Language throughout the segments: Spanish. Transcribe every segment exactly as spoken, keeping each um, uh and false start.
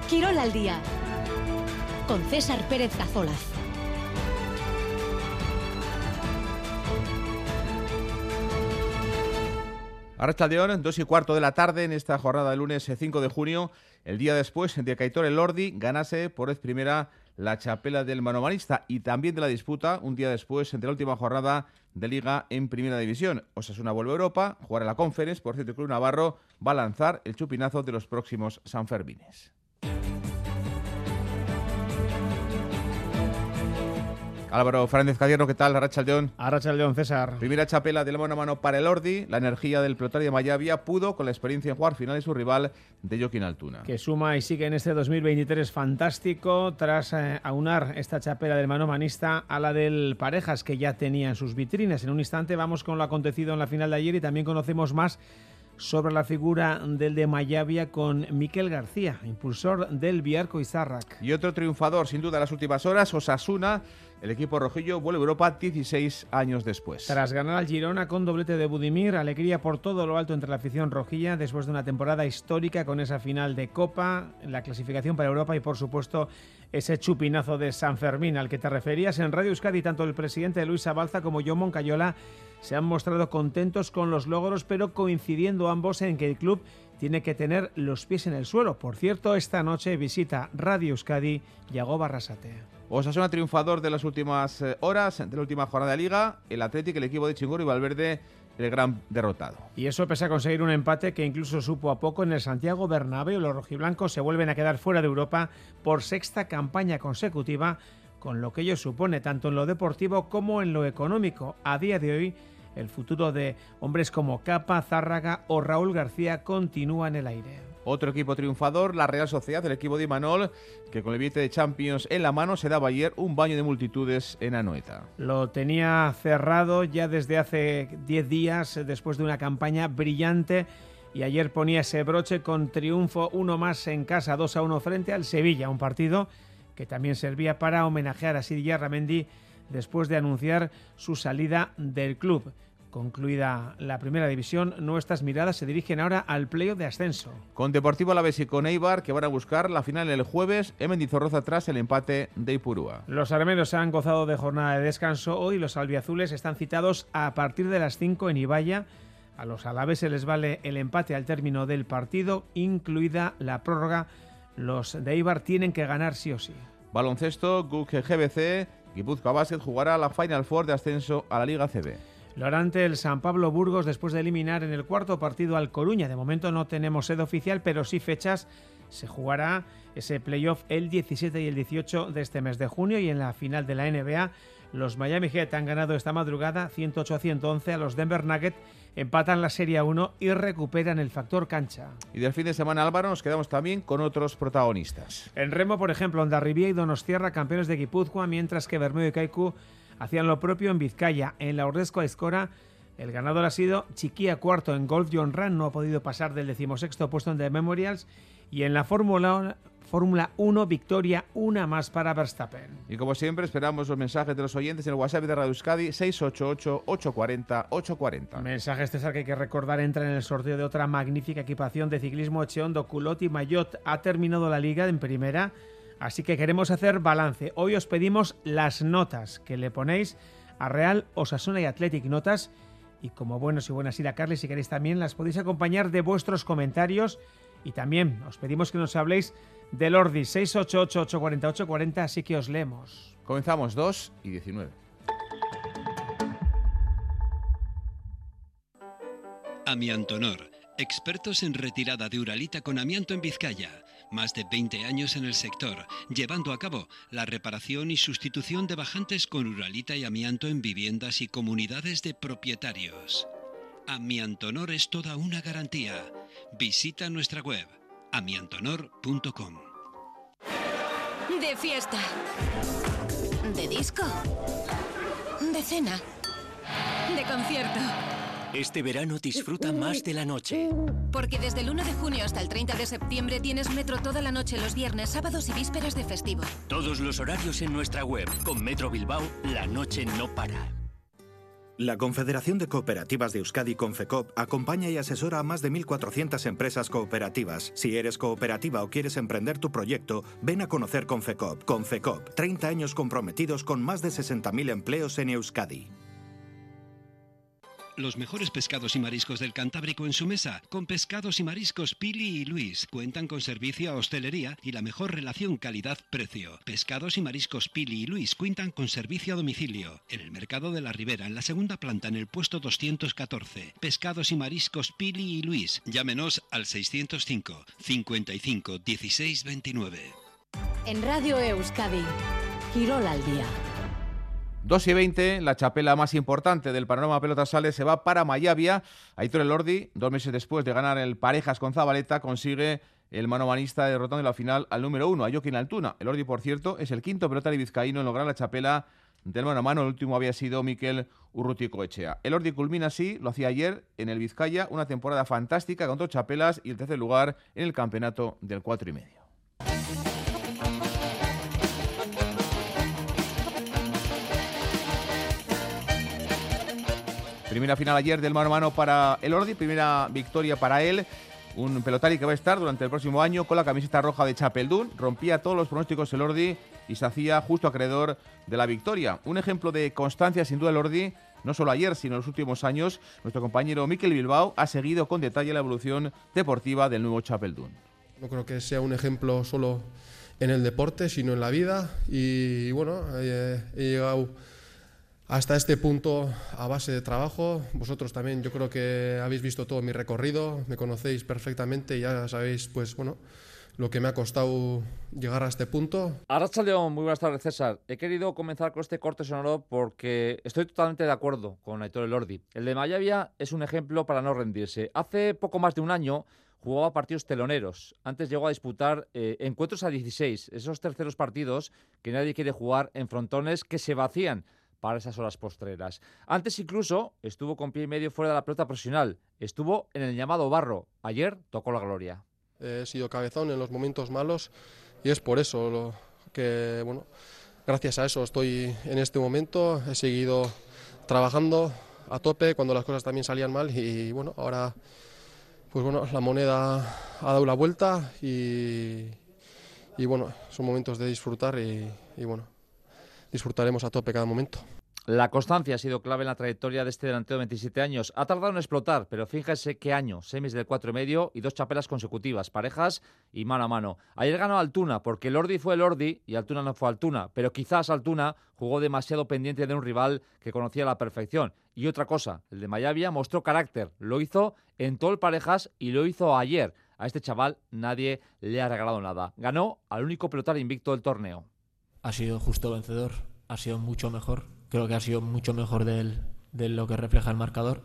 Quirol al día, con César Pérez Cazolaz. Arratsaldeon, dos y cuarto de la tarde en esta jornada del lunes cinco de junio, el día después de que Aitor Elordi ganase por vez primera la txapela del manomanista y también de la disputa un día después entre la última jornada de Liga en Primera División. Osasuna vuelve a Europa, jugará la Conference, por cierto el Club Navarro va a lanzar el chupinazo de los próximos Sanfermines. Álvaro Fernández Cadierno, ¿qué tal? Arratsaldeon. Arratsaldeon, César. Primera chapela del mano a mano para Elordi. La energía del pelotari de Mayavia pudo, con la experiencia en jugar final de su rival, de Joaquín Altuna. Que suma y sigue en este dos mil veintitrés fantástico tras eh, aunar esta chapela del manomanista a la del Parejas, que ya tenía en sus vitrinas. En un instante vamos con lo acontecido en la final de ayer y también conocemos más sobre la figura del de Mayavia con Mikel García, impulsor del Biarco Izarrak. Y otro triunfador, sin duda, en las últimas horas, Osasuna. El equipo rojillo vuelve a Europa dieciséis años después. Tras ganar al Girona con doblete de Budimir, alegría por todo lo alto entre la afición rojilla después de una temporada histórica con esa final de Copa, la clasificación para Europa y por supuesto ese chupinazo de San Fermín al que te referías. En Radio Euskadi tanto el presidente Luis Abalza como Jon Moncayola se han mostrado contentos con los logros, pero coincidiendo ambos en que el club tiene que tener los pies en el suelo. Por cierto, esta noche visita Radio Euskadi Yago Barrasate. Osasuna triunfador de las últimas horas, de la última jornada de Liga, el Athletic, el equipo de Chingurri y Valverde, el gran derrotado. Y eso pese a conseguir un empate que incluso supo a poco en el Santiago Bernabéu. Los rojiblancos se vuelven a quedar fuera de Europa por sexta campaña consecutiva, con lo que ello supone tanto en lo deportivo como en lo económico. A día de hoy, el futuro de hombres como Capa, Zárraga o Raúl García continúa en el aire. Otro equipo triunfador, la Real Sociedad, el equipo de Imanol, que con el billete de Champions en la mano se daba ayer un baño de multitudes en Anoeta. Lo tenía cerrado ya desde hace diez días, después de una campaña brillante, y ayer ponía ese broche con triunfo uno más en casa, dos a uno frente al Sevilla, un partido que también servía para homenajear a Sidi Yarramendi después de anunciar su salida del club. Concluida la primera división, nuestras miradas se dirigen ahora al playoff de ascenso. Con Deportivo Alavés y con Eibar, que van a buscar la final el jueves en Mendizorroza tras el empate de Ipurúa. Los armeros han gozado de jornada de descanso. Hoy los albiazules están citados a partir de las cinco en Ibaya. A los alaveses les vale el empate al término del partido, incluida la prórroga. Los de Eibar tienen que ganar sí o sí. Baloncesto, Guk G B C, Guipúzcoa Basket jugará la Final Four de ascenso a la Liga C B. Lo hará ante el San Pablo Burgos después de eliminar en el cuarto partido al Coruña. De momento no tenemos sede oficial, pero sí fechas. Se jugará ese playoff el diecisiete y el dieciocho de este mes de junio. Y en la final de la N B A, los Miami Heat han ganado esta madrugada ciento ocho a ciento once a los Denver Nuggets, empatan la Serie uno y recuperan el factor cancha. Y del fin de semana, Álvaro, nos quedamos también con otros protagonistas. En remo, por ejemplo, Hondarribia y Donostiarra, campeones de Guipúzcoa, mientras que Bermeo y Kaiku hacían lo propio en Vizcaya. En la Ordezko Aizkora, el ganador ha sido Chiquía, cuarto en Golf John Ran, no ha podido pasar del decimosexto puesto en The Memorials. Y en la Fórmula Fórmula uno, victoria una más para Verstappen. Y como siempre, esperamos los mensajes de los oyentes en el WhatsApp de Radio Euskadi, seis ocho ocho, ocho cuatro cero, ocho cuatro cero. Mensajes, César, que hay que recordar, entra en el sorteo de otra magnífica equipación de ciclismo Echeondo, Culot y Maillot. Ha terminado la liga en primera, así que queremos hacer balance. Hoy os pedimos las notas que le ponéis a Real, Osasuna y Athletic, notas. Y como buenos y buenas ir a Carly, si queréis también las podéis acompañar de vuestros comentarios. Y también os pedimos que nos habléis del Ordi, seis ocho ocho, ocho cuatro cero, ocho cuatro cero, así que os leemos. Comenzamos, dos y diecinueve. Amiantonor, expertos en retirada de uralita con amianto en Vizcaya. Más de veinte años en el sector, llevando a cabo la reparación y sustitución de bajantes con uralita y amianto en viviendas y comunidades de propietarios. Amiantonor es toda una garantía. Visita nuestra web amiantonor punto com. De fiesta, de disco, de cena, de concierto. Este verano disfruta más de la noche. Porque desde el uno de junio hasta el treinta de septiembre tienes Metro toda la noche los viernes, sábados y vísperas de festivo. Todos los horarios en nuestra web. Con Metro Bilbao, la noche no para. La Confederación de Cooperativas de Euskadi, Confecop, acompaña y asesora a más de mil cuatrocientas empresas cooperativas. Si eres cooperativa o quieres emprender tu proyecto, ven a conocer Confecop. Confecop, treinta años comprometidos con más de sesenta mil empleos en Euskadi. Los mejores pescados y mariscos del Cantábrico en su mesa, con Pescados y Mariscos Pili y Luis. Cuentan con servicio a hostelería y la mejor relación calidad-precio. Pescados y Mariscos Pili y Luis cuentan con servicio a domicilio. En el Mercado de la Ribera, en la segunda planta, en el puesto doscientos catorce. Pescados y Mariscos Pili y Luis. Llámenos al seiscientos cinco, cincuenta y cinco, dieciséis veintinueve. En Radio Euskadi, Quirol al día. dos y veinte, la chapela más importante del panorama pelota sale se va para Mayavia. Aitor Elordi, dos meses después de ganar el Parejas con Zabaleta, consigue el manomanista derrotando en la final al número uno, a Jokin Altuna. Elordi, por cierto, es el quinto pelotari vizcaíno en lograr la chapela del mano a mano. El último había sido Mikel Urruticoetxea. Elordi culmina así, lo hacía ayer en el Vizcaya, una temporada fantástica con dos chapelas y el tercer lugar en el campeonato del cuatro y medio. Primera final ayer del mano a mano para Elordi, primera victoria para él. Un pelotari que va a estar durante el próximo año con la camiseta roja de Chapeldún. Rompía todos los pronósticos Elordi y se hacía justo acreedor de la victoria. Un ejemplo de constancia sin duda Elordi, no solo ayer sino en los últimos años. Nuestro compañero Mikel Bilbao ha seguido con detalle la evolución deportiva del nuevo Chapeldún. No creo que sea un ejemplo solo en el deporte, sino en la vida. Y bueno, he, he llegado hasta este punto a base de trabajo. Vosotros también, yo creo que habéis visto todo mi recorrido, me conocéis perfectamente y ya sabéis, pues bueno, lo que me ha costado llegar a este punto. Arratsaldeon, muy buenas tardes, César. He querido comenzar con este corte sonoro porque estoy totalmente de acuerdo con Aitor Elordi. El de Mayavia es un ejemplo para no rendirse. Hace poco más de un año jugaba partidos teloneros. Antes llegó a disputar eh, encuentros a dieciséis, esos terceros partidos que nadie quiere jugar en frontones que se vacían para esas horas postreras. Antes incluso estuvo con pie y medio fuera de la pelota profesional. Estuvo en el llamado barro. Ayer tocó la gloria. He sido cabezón en los momentos malos y es por eso lo que, bueno, gracias a eso estoy en este momento. He seguido trabajando a tope cuando las cosas también salían mal y bueno, ahora pues bueno, la moneda ha dado la vuelta y, y bueno, son momentos de disfrutar y, y bueno, disfrutaremos a tope cada momento. La constancia ha sido clave en la trayectoria de este delantero de veintisiete años. Ha tardado en explotar, pero fíjense qué año. Semis del cuatro y medio y dos chapelas consecutivas, parejas y mano a mano. Ayer ganó Altuna, porque Elordi fue Elordi y Altuna no fue Altuna. Pero quizás Altuna jugó demasiado pendiente de un rival que conocía a la perfección. Y otra cosa, el de Mayavia mostró carácter. Lo hizo en todo el parejas y lo hizo ayer. A este chaval nadie le ha regalado nada. Ganó al único pelotari invicto del torneo. Ha sido justo vencedor, ha sido mucho mejor. Creo que ha sido mucho mejor del, de lo que refleja el marcador.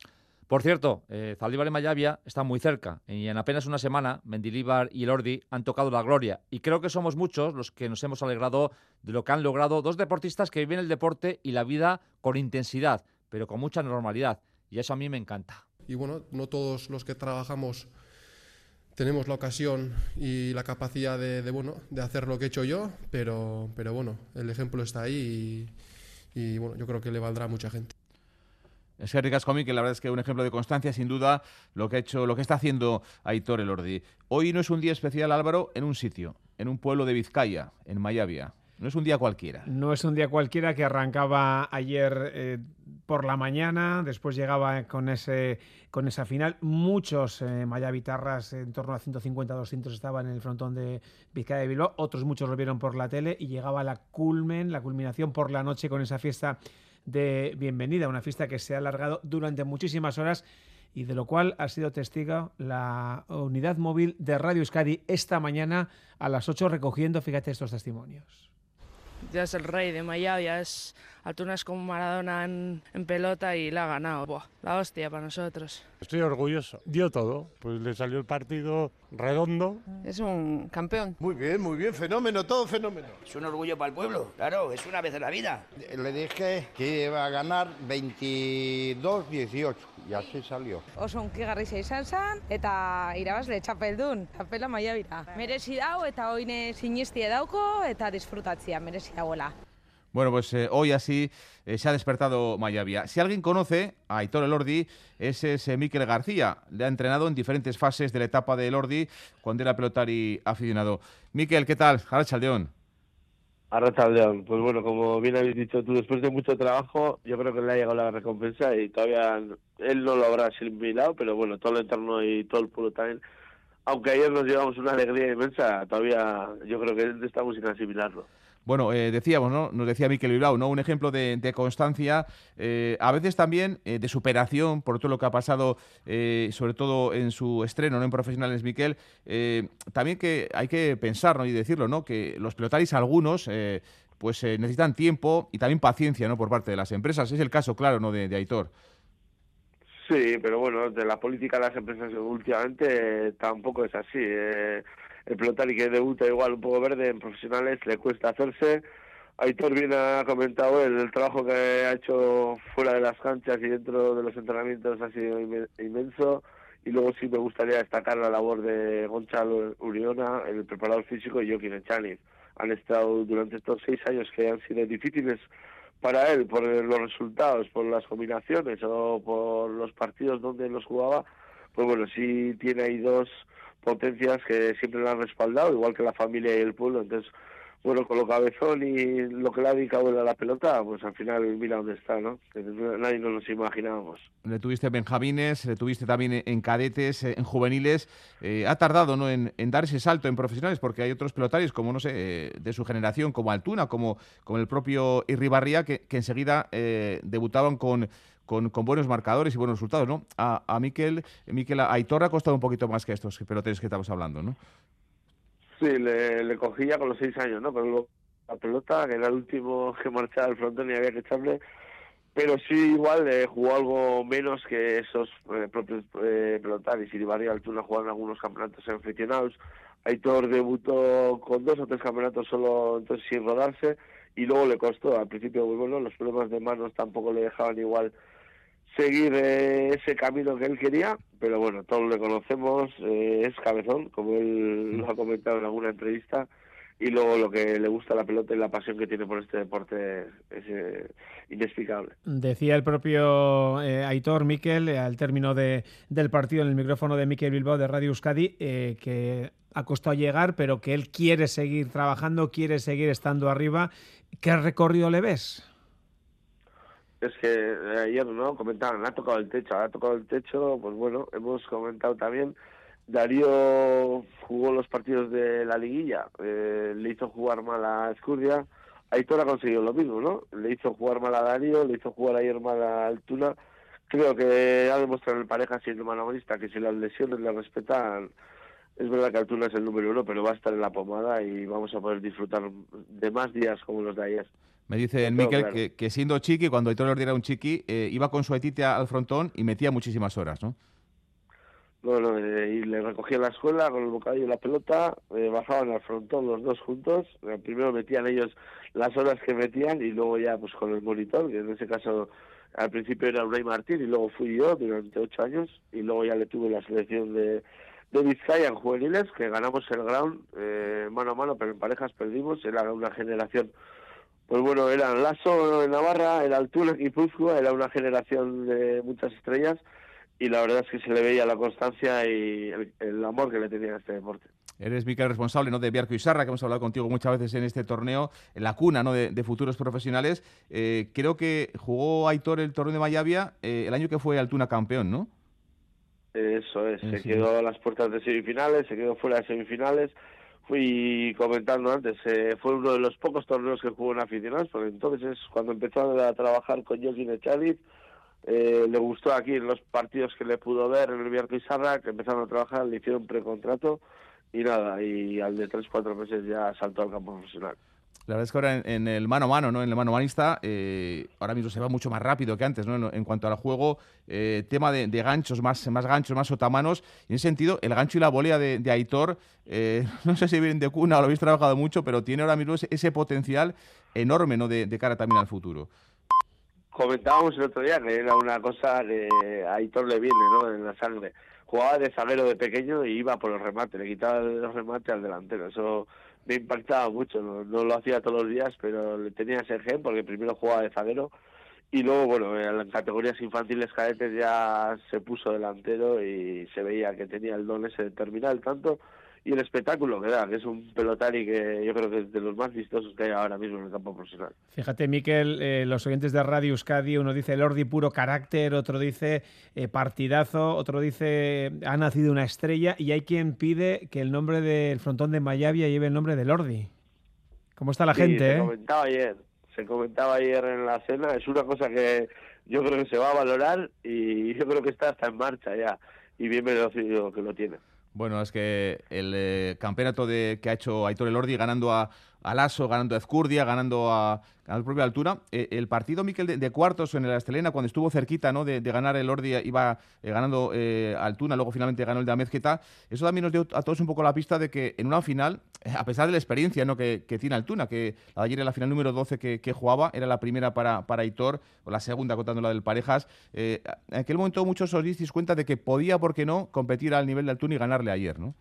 Por cierto, eh, Zaldívar y Mayavia están muy cerca y en apenas una semana Mendilibar y Elordi han tocado la gloria. Y creo que somos muchos los que nos hemos alegrado de lo que han logrado dos deportistas que viven el deporte y la vida con intensidad, pero con mucha normalidad. Y eso a mí me encanta. Y bueno, no todos los que trabajamos tenemos la ocasión y la capacidad de, de, bueno, de hacer lo que he hecho yo, pero, pero bueno, el ejemplo está ahí y, y bueno, yo creo que le valdrá a mucha gente. Es que ricasco, que la verdad es que un ejemplo de constancia, sin duda, lo que ha hecho, lo que está haciendo Aitor Elordi. Hoy no es un día especial, Álvaro, en un sitio, en un pueblo de Vizcaya, en Mayavia. No es un día cualquiera. No es un día cualquiera, que arrancaba ayer eh, por la mañana, después llegaba con ese con esa final. Muchos eh, mayavitarras, en torno a ciento cincuenta a doscientos, estaban en el frontón de Vizcaya de Bilbao. Otros muchos lo vieron por la tele y llegaba la culmen, la culminación por la noche con esa fiesta de bienvenida, una fiesta que se ha alargado durante muchísimas horas y de lo cual ha sido testigo la unidad móvil de Radio Euskadi esta mañana a las ocho, recogiendo, fíjate, estos testimonios. Ya es el rey de Mayavia, es Altuna es como Maradona en, en pelota y la ha ganado. Buah, la hostia para nosotros. Estoy orgulloso, dio todo, pues le salió el partido redondo. Es un campeón. Muy bien, muy bien, fenómeno, todo fenómeno. Es un orgullo para el pueblo, claro, es una vez en la vida. Le dije que iba a ganar veintidós dieciocho y así salió. Oso unki garrisa izan zen eta irabazle txapeldun, txapela Mayavira. Merezi dau eta oine sinistie dauko eta disfrutatzia merezi dauela. Bueno, pues eh, hoy así eh, se ha despertado Mayavia. Si alguien conoce a Aitor Elordi, ese es eh, Mikel García. Le ha entrenado en diferentes fases de la etapa de Elordi cuando era pelotari aficionado. Mikel, ¿qué tal? Arratsaldeon. Arratsaldeon. Pues bueno, como bien habéis dicho tú, después de mucho trabajo, yo creo que le ha llegado la recompensa y todavía él no lo habrá asimilado, pero bueno, todo el entorno y todo el pueblo también. Aunque ayer nos llevamos una alegría inmensa, todavía yo creo que estamos sin asimilarlo. Bueno, eh, decíamos, ¿no? Nos decía Mikel Bilbao, ¿no? Un ejemplo de, de constancia, eh, a veces también eh, de superación por todo lo que ha pasado, eh, sobre todo en su estreno, ¿no? En Profesionales, Mikel. Eh, también que hay que pensar, ¿no? Y decirlo, ¿no? Que los pelotaris, algunos, eh, pues eh, necesitan tiempo y también paciencia, ¿no? Por parte de las empresas. Es el caso, claro, ¿no? De, de Aitor. Sí, pero bueno, de la política de las empresas últimamente eh, tampoco es así. Eh, el pelotari que debuta igual un poco verde en Profesionales le cuesta hacerse. Aitor bien ha comentado el, el trabajo que ha hecho fuera de las canchas y dentro de los entrenamientos ha sido inmenso. Y luego sí me gustaría destacar la labor de Gonzalo Uriona, el preparador físico, y Joaquín Echaniz. Han estado durante estos seis años que han sido difíciles para él, por los resultados, por las combinaciones o por los partidos donde los jugaba, pues bueno, sí tiene ahí dos potencias que siempre le han respaldado, igual que la familia y el pueblo. Entonces, bueno, con lo cabezón y lo que le ha dedicado a la pelota, pues al final mira dónde está, ¿no? Que nadie nos lo imaginábamos. Le tuviste en benjamines, le tuviste también en cadetes, en juveniles. Eh, ha tardado, ¿no? en, en dar ese salto en Profesionales, porque hay otros pelotarios, como no sé, eh, de su generación, como Altuna, como, como el propio Irribarría, que, que enseguida eh, debutaban con, con, con buenos marcadores y buenos resultados, ¿no? A, a Mikel, Mikel, a Aitor ha costado un poquito más que estos peloteros que estamos hablando, ¿no? Sí, le, le cogí ya con los seis años, ¿no? Con la pelota, que era el último que marchaba al frontón y había que echarle. Pero sí, igual eh, jugó algo menos que esos eh, propios eh, pelotaris. Iribarri y Altuna jugaron algunos campeonatos aficionados. Aitor debutó con dos o tres campeonatos solo, entonces sin rodarse. Y luego le costó. Al principio, muy bueno, los problemas de manos tampoco le dejaban igual seguir eh, ese camino que él quería, pero bueno, todos le conocemos, eh, es cabezón, como él lo ha comentado en alguna entrevista, y luego lo que le gusta a la pelota y la pasión que tiene por este deporte es eh, inexplicable. Decía el propio eh, Aitor, Mikel, eh, al término de, del partido en el micrófono de Mikel Bilbao de Radio Euskadi, eh, que ha costado llegar, pero que él quiere seguir trabajando, quiere seguir estando arriba. ¿Qué recorrido le ves? Es que ayer, ¿no? Comentaban, ha tocado el techo, ha tocado el techo, pues bueno, hemos comentado también, Darío jugó los partidos de la liguilla, eh, le hizo jugar mal a Escurdia, Aitor ha conseguido lo mismo, ¿no? Le hizo jugar mal a Darío, le hizo jugar ayer mal a Altuna. Creo que ha demostrado en pareja siendo manomanista que si las lesiones le respetan, es verdad que Altuna es el número uno, pero va a estar en la pomada y vamos a poder disfrutar de más días como los de ayer. Me dice Mikel claro. que, que siendo chiqui, cuando Aitor Elordi era un chiqui, eh, iba con su etite al frontón y metía muchísimas horas, ¿no? Bueno, eh, y le recogía en la escuela con el bocadillo y la pelota, eh, bajaban al frontón los dos juntos, eh, primero metían ellos las horas que metían y luego ya pues con el monitor, que en ese caso al principio era Unai Martín y luego fui yo durante ocho años y luego ya le tuve la selección de, de Vizcaya en juveniles, que ganamos el ground eh, mano a mano, pero en parejas perdimos, era una generación. Pues bueno, eran Lasso en Navarra, era Altuna en Guipúzcoa, era una generación de muchas estrellas y la verdad es que se le veía la constancia y el, el amor que le tenía a este deporte. Eres, Mikel, responsable, ¿no?, de Biarco Isarra, que hemos hablado contigo muchas veces en este torneo, en la cuna, ¿no?, de, de futuros profesionales. Eh, creo que jugó Aitor el torneo de Mayavia eh, el año que fue Altuna campeón, ¿no? Eso es, sí. Se quedó a las puertas de semifinales, se quedó fuera de semifinales. Fui comentando antes, eh, fue uno de los pocos torneos que jugó en aficionados, porque entonces es cuando empezó a trabajar con Joaquín Echaniz, eh, le gustó aquí en los partidos que le pudo ver en el Biarco Isarra, que empezaron a trabajar, le hicieron precontrato y nada, y al de tres cuatro meses ya saltó al campo profesional. La verdad es que ahora en, en el mano a mano, ¿no?, en el mano manista, eh, ahora mismo se va mucho más rápido que antes, ¿no?, en, en cuanto al juego, eh, tema de, de ganchos, más, más ganchos, más sotamanos. En ese sentido, el gancho y la volea de, de Aitor, eh, no sé si vienen de cuna o lo habéis trabajado mucho, pero tiene ahora mismo ese, ese potencial enorme, ¿no?, de, de cara también al futuro. Comentábamos el otro día que era una cosa que a Aitor le viene, ¿no?, en la sangre. jugaba de zaguero de pequeño y iba por el remate, le quitaba el remate al delantero. Eso me impactaba mucho, no, no lo hacía todos los días, pero le tenía ese gen porque primero jugaba de zaguero y luego, bueno, en categorías infantiles cadetes ya se puso delantero y se veía que tenía el don ese de terminar el tanto y el espectáculo que da, que es un pelotari que yo creo que es de los más vistosos que hay ahora mismo en el campo profesional. Fíjate, Miquel, eh, los oyentes de Radio Euskadi, uno dice Elordi puro carácter, otro dice eh, partidazo, otro dice ha nacido una estrella, y hay quien pide que el nombre del frontón de Mayavia lleve el nombre de Elordi. ¿Cómo está la sí, gente? Se eh? comentaba ayer, se comentaba ayer en la cena, es una cosa que yo creo que se va a valorar y yo creo que está hasta en marcha ya, y bien merecido que lo tiene. Bueno, es que el eh, campeonato de, que ha hecho Aitor Elordi, ganando a, a Lasso, ganando a Ezcurdia, ganando a, a la propia Altuna. Eh, el partido, Miquel, de, de cuartos en el Astelena, cuando estuvo cerquita, ¿no?, de, de ganar Elordi, iba eh, ganando eh, Altuna, luego finalmente ganó el de Amezqueta. Eso también nos dio a todos un poco la pista de que en una final, a pesar de la experiencia, ¿no?, que, que tiene Altuna, que la de ayer era la final número doce que, que jugaba, era la primera para, para Aitor, o la segunda contando la del Parejas, eh, en aquel momento muchos os disteis cuenta de que podía, ¿por qué no?, competir al nivel de Altuna y ganarle ayer, ¿no?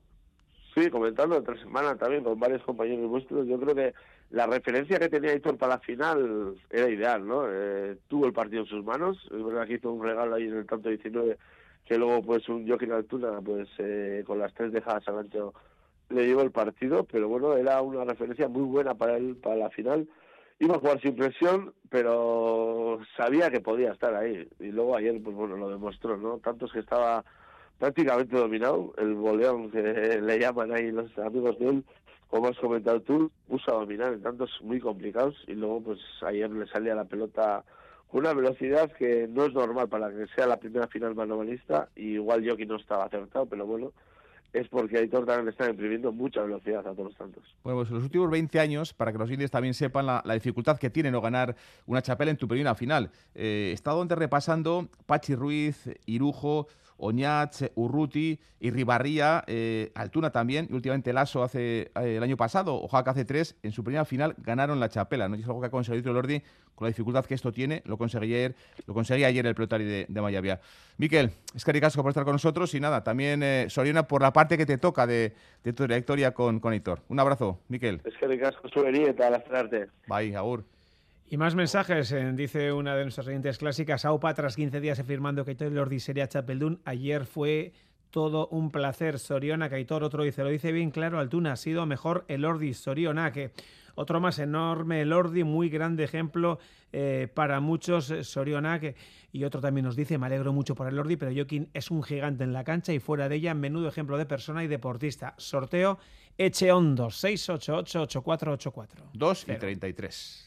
Sí, comentando entre semana también con varios compañeros vuestros, yo creo que la referencia que tenía Aitor para la final era ideal, ¿no? Eh, tuvo el partido en sus manos, es verdad que hizo un regalo ahí en el tanto diecinueve, que luego pues un Joaquín Altuna, pues eh, con las tres dejadas al ancho le llevó el partido, pero bueno, era una referencia muy buena para él para la final. Iba a jugar sin presión, pero sabía que podía estar ahí, y luego ayer pues bueno, lo demostró, ¿no? Tanto es que estaba prácticamente dominado, el boleón que le llaman ahí los amigos de él, como has comentado tú, puso a dominar en tantos muy complicados y luego pues ayer le salía la pelota con una velocidad que no es normal para que sea la primera final manomanista, y igual Joaquín no estaba acertado, pero bueno, es porque Aitor también le está imprimiendo mucha velocidad a todos los tantos. Bueno, pues en los últimos veinte años, para que los indios también sepan la, la dificultad que tiene no ganar una chapela en tu primera final. Eh, he estado antes repasando Pachi Ruiz, Irujo, Oñats, Urruti, Irribarría, eh, Altuna también, y últimamente Lasso hace eh, el año pasado, Oaxaca hace tres, en su primera final ganaron la chapela, ¿no? Y es algo que ha conseguido Elordi con la dificultad que esto tiene, lo conseguía ayer, lo conseguía ayer el pelotari de, de Mayavia. Miquel, eskerrik asko por estar con nosotros y nada, también eh, Soriona por la parte que te toca de, de tu trayectoria con, con Aitor. Un abrazo, Miquel. Eskerrik asko zueri eta lastrarte. Bye, agur. Y más mensajes, eh, dice una de nuestras oyentes clásicas, Aupa, tras quince días afirmando que Aitor Elordi sería chapeldún, ayer fue todo un placer. Soriona, que Aitor, otro dice, lo dice bien claro Altuna, ha sido mejor Elordi, Soriona, que otro más enorme Elordi, muy grande ejemplo eh, para muchos, eh, Soriona, que, y otro también nos dice, me alegro mucho por Elordi, pero Joaquín es un gigante en la cancha y fuera de ella, menudo ejemplo de persona y deportista. Sorteo Echeondo, seis ocho ocho, ocho cuatro ocho cuatro. dos y treinta y tres.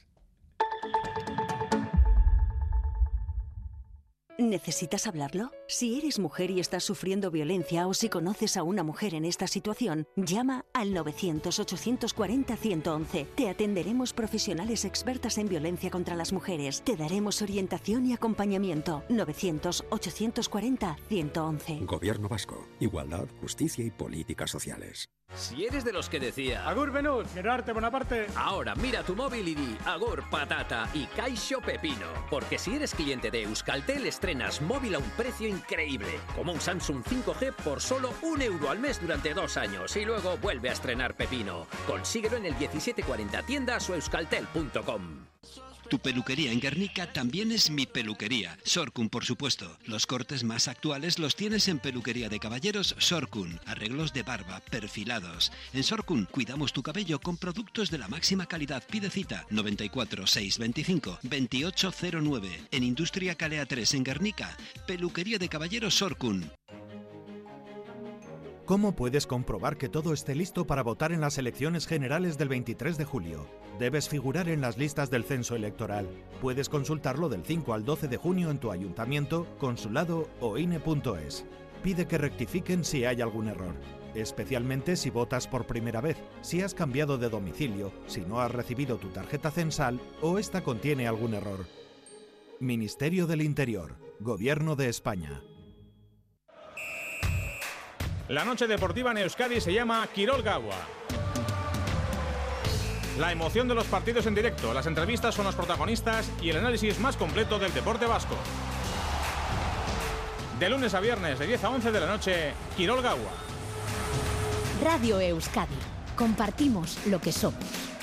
¿Necesitas hablarlo? Si eres mujer y estás sufriendo violencia o si conoces a una mujer en esta situación, llama al novecientos, ochocientos cuarenta, ciento once. Te atenderemos profesionales expertas en violencia contra las mujeres. Te daremos orientación y acompañamiento. novecientos, ochocientos cuarenta, ciento once. Gobierno Vasco. Igualdad, justicia y políticas sociales. Si eres de los que decía Agur Benut, Gerarte Bonaparte, ahora mira tu móvil y di Agur Patata y Caixo Pepino. Porque si eres cliente de Euskaltel, estrenas móvil a un precio increíble, como un Samsung cinco G por solo un euro al mes durante dos años y luego vuelve a estrenar Pepino. Consíguelo en el diecisiete cuarenta tiendas o euskaltel punto com. Tu peluquería en Guernica también es mi peluquería. Sorcun, por supuesto. Los cortes más actuales los tienes en Peluquería de Caballeros Sorcun. Arreglos de barba, perfilados. En Sorcun cuidamos tu cabello con productos de la máxima calidad. Pide cita noventa y cuatro, seiscientos veinticinco, veintiocho cero nueve. En Industria Calea tres en Guernica. Peluquería de Caballeros Sorcun. ¿Cómo puedes comprobar que todo esté listo para votar en las elecciones generales del veintitrés de julio? Debes figurar en las listas del censo electoral. Puedes consultarlo del cinco al doce de junio en tu ayuntamiento, consulado o I N E punto es. Pide que rectifiquen si hay algún error, especialmente si votas por primera vez, si has cambiado de domicilio, si no has recibido tu tarjeta censal o esta contiene algún error. Ministerio del Interior, Gobierno de España. La noche deportiva en Euskadi se llama Kirol Gaua. La emoción de los partidos en directo, las entrevistas con los protagonistas y el análisis más completo del deporte vasco. De lunes a viernes, de diez a once de la noche, Quirol Gaua. Radio Euskadi. Compartimos lo que somos.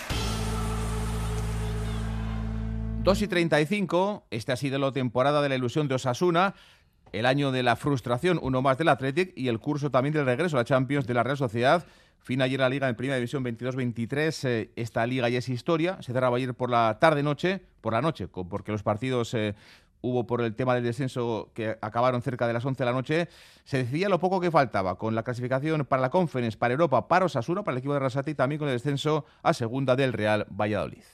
dos y treinta y cinco, esta ha sido la temporada de la ilusión de Osasuna, el año de la frustración, uno más del Athletic, y el curso también del regreso a la Champions de la Real Sociedad. Fin ayer la Liga en Primera División veintidós veintitrés, eh, esta Liga ya es historia, se cerraba ayer por la tarde-noche, por la noche, porque los partidos eh, hubo por el tema del descenso que acabaron cerca de las once de la noche. Se decidía lo poco que faltaba con la clasificación para la Conference, para Europa, para Osasuna, para el equipo de Arrasate y también con el descenso a segunda del Real Valladolid.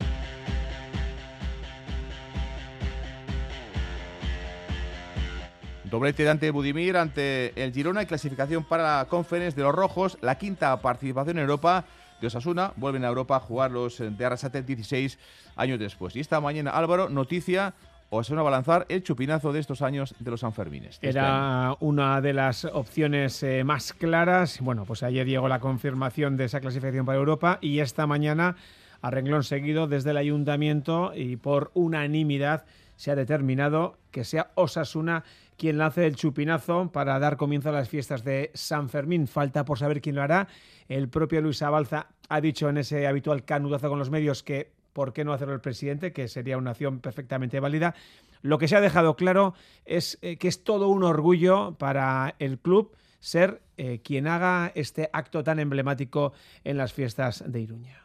Doblete de ante Budimir ante el Girona y clasificación para la Conference de los rojos, la quinta participación en Europa de Osasuna. Vuelven a Europa a jugar los de Arrasate dieciséis años después. Y esta mañana, Álvaro, noticia, Osasuna va a lanzar el chupinazo de estos años de los Sanfermines. Era este una de las opciones eh, más claras. Bueno, pues ayer llegó la confirmación de esa clasificación para Europa y esta mañana, a renglón seguido, desde el Ayuntamiento y por unanimidad, se ha determinado que sea Osasuna quien lance el chupinazo para dar comienzo a las fiestas de San Fermín. Falta por saber quién lo hará. El propio Luis Abalza ha dicho en ese habitual canudazo con los medios que por qué no hacerlo el presidente, que sería una acción perfectamente válida. Lo que se ha dejado claro es eh, que es todo un orgullo para el club ser eh, quien haga este acto tan emblemático en las fiestas de Iruña.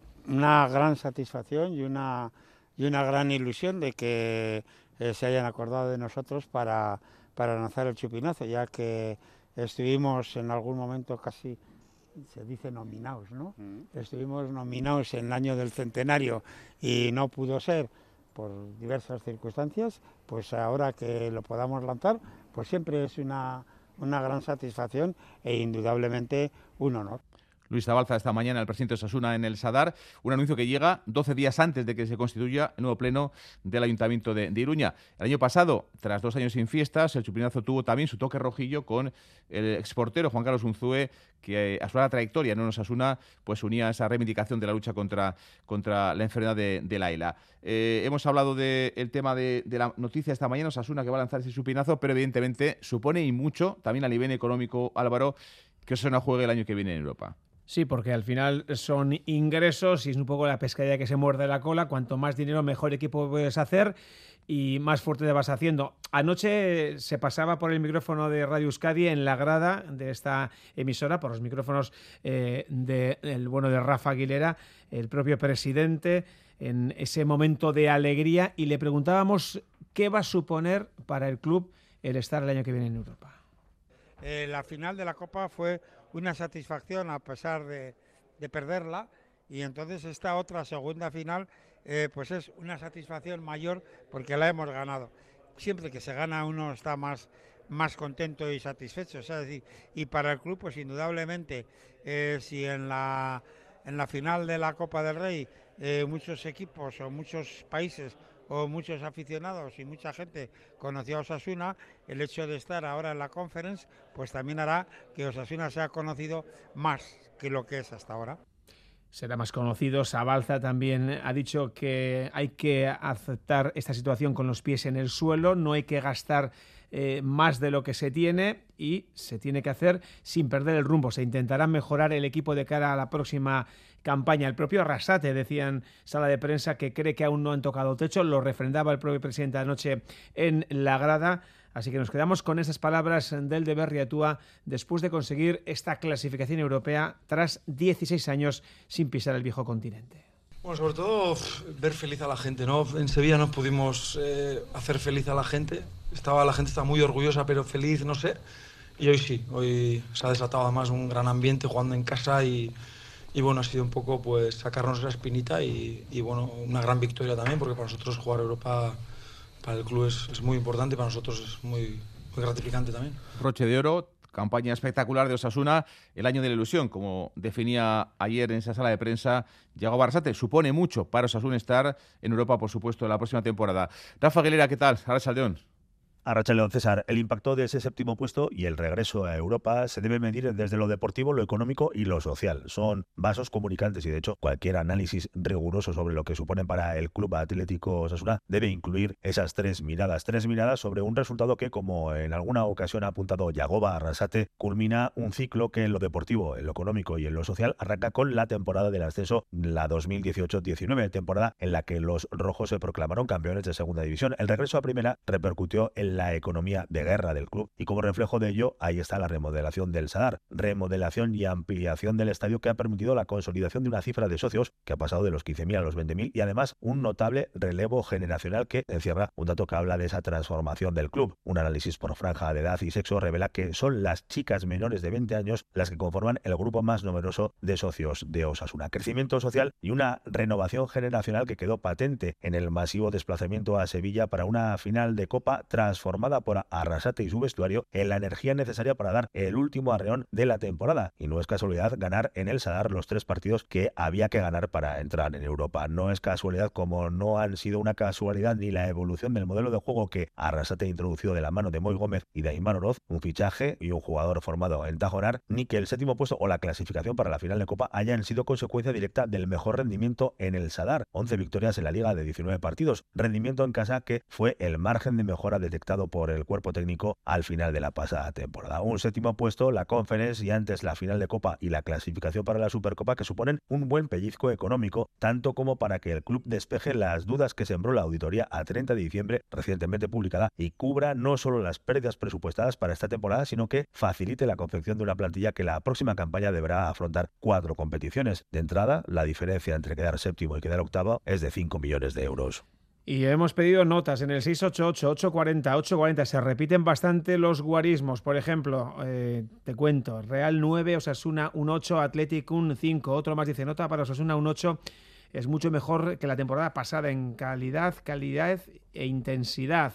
Una gran satisfacción y una, y una gran ilusión de que Eh, se hayan acordado de nosotros para, para lanzar el chupinazo, ya que estuvimos en algún momento casi, se dice nominados, ¿no? Mm. Estuvimos nominados en el año del centenario y no pudo ser por diversas circunstancias, pues ahora que lo podamos lanzar, pues siempre es una, una gran satisfacción e indudablemente un honor. Luis Zabalza esta mañana, el presidente de Osasuna en el Sadar, un anuncio que llega doce días antes de que se constituya el nuevo pleno del Ayuntamiento de, de Iruña. El año pasado, tras dos años sin fiestas, el chupinazo tuvo también su toque rojillo con el exportero Juan Carlos Unzúe, que a su larga trayectoria en Osasuna pues unía esa reivindicación de la lucha contra, contra la enfermedad de, de la ELA. Eh, hemos hablado del tema de, de la noticia esta mañana, Osasuna que va a lanzar ese chupinazo, pero evidentemente supone y mucho, también a nivel económico, Álvaro, que Osasuna juegue el año que viene en Europa. Sí, porque al final son ingresos y es un poco la pescadilla que se muerde la cola. Cuanto más dinero, mejor equipo puedes hacer y más fuerte te vas haciendo. Anoche se pasaba por el micrófono de Radio Euskadi en la grada de esta emisora, por los micrófonos eh, de, el bueno de Rafa Aguilera, el propio presidente, en ese momento de alegría, y le preguntábamos qué va a suponer para el club el estar el año que viene en Europa. Eh, la final de la Copa fue una satisfacción a pesar de, de perderla, y entonces esta otra segunda final eh, pues es una satisfacción mayor porque la hemos ganado. Siempre que se gana uno está más, más contento y satisfecho, es decir, y para el club pues indudablemente eh, si en la, en la final de la Copa del Rey eh, muchos equipos o muchos países o muchos aficionados y mucha gente conoció a Osasuna, el hecho de estar ahora en la Conference pues también hará que Osasuna sea conocido más que lo que es hasta ahora. Será más conocido. Zabalza también ha dicho que hay que aceptar esta situación con los pies en el suelo, no hay que gastar eh, más de lo que se tiene y se tiene que hacer sin perder el rumbo. Se intentará mejorar el equipo de cara a la próxima campaña. El propio Arrasate decía en sala de prensa que cree que aún no han tocado techo, lo refrendaba el propio presidente anoche en la grada. Así que nos quedamos con esas palabras del de Berriatúa después de conseguir esta clasificación europea tras dieciséis años sin pisar el viejo continente. Bueno, sobre todo ver feliz a la gente, ¿no? En Sevilla no pudimos eh, hacer feliz a la gente. Estaba, la gente está muy orgullosa, pero feliz, no sé. Y hoy sí, hoy se ha desatado además un gran ambiente jugando en casa y, y bueno, ha sido un poco pues sacarnos esa espinita y, y bueno, una gran victoria también, porque para nosotros jugar Europa, para el club es, es muy importante y para nosotros es muy, muy gratificante también. Broche de oro, campaña espectacular de Osasuna, el año de la ilusión, como definía ayer en esa sala de prensa Yago Barrasate. Supone mucho para Osasuna estar en Europa, por supuesto, en la próxima temporada. Rafa Aguilera, ¿qué tal? Arratsaldeon. Arratsaldeon, César. El impacto de ese séptimo puesto y el regreso a Europa se debe medir desde lo deportivo, lo económico y lo social. Son vasos comunicantes y, de hecho, cualquier análisis riguroso sobre lo que suponen para el Club Atlético Osasuna debe incluir esas tres miradas. Tres miradas sobre un resultado que, como en alguna ocasión ha apuntado Yagoba Arrasate, culmina un ciclo que en lo deportivo, en lo económico y en lo social arranca con la temporada del ascenso, la dos mil dieciocho diecinueve, temporada en la que los rojos se proclamaron campeones de segunda división. El regreso a primera repercutió en la economía de guerra del club y, como reflejo de ello, ahí está la remodelación del Sadar, remodelación y ampliación del estadio que ha permitido la consolidación de una cifra de socios que ha pasado de los quince mil a los veinte mil y, además, un notable relevo generacional que encierra un dato que habla de esa transformación del club. Un análisis por franja de edad y sexo revela que son las chicas menores de veinte años las que conforman el grupo más numeroso de socios de Osasuna. Crecimiento social y una renovación generacional que quedó patente en el masivo desplazamiento a Sevilla para una final de Copa transformada por Arrasate y su vestuario en la energía necesaria para dar el último arreón de la temporada. Y no es casualidad ganar en el Sadar los tres partidos que había que ganar para entrar en Europa. No es casualidad, como no han sido una casualidad ni la evolución del modelo de juego que Arrasate ha introducido de la mano de Moy Gómez y de Aimar Oroz, un fichaje y un jugador formado en Tajonar, ni que el séptimo puesto o la clasificación para la final de Copa hayan sido consecuencia directa del mejor rendimiento en el Sadar. once victorias en la liga de diecinueve partidos, rendimiento en casa que fue el margen de mejora detectado por el cuerpo técnico al final de la pasada temporada. Un séptimo puesto, la Conference y antes la final de Copa y la clasificación para la Supercopa, que suponen un buen pellizco económico, tanto como para que el club despeje las dudas que sembró la auditoría a treinta de diciembre recientemente publicada y cubra no solo las pérdidas presupuestadas para esta temporada, sino que facilite la confección de una plantilla que la próxima campaña deberá afrontar cuatro competiciones. De entrada, la diferencia entre quedar séptimo y quedar octavo es de cinco millones de euros. Y hemos pedido notas en el seis ocho ocho, ocho cuatro cero, ocho cuarenta. Se repiten bastante los guarismos. Por ejemplo, eh, te cuento, Real nueve, Osasuna un ocho, Athletic un cinco. Otro más dice, nota para Osasuna un ocho. Es mucho mejor que la temporada pasada en calidad, calidad e intensidad.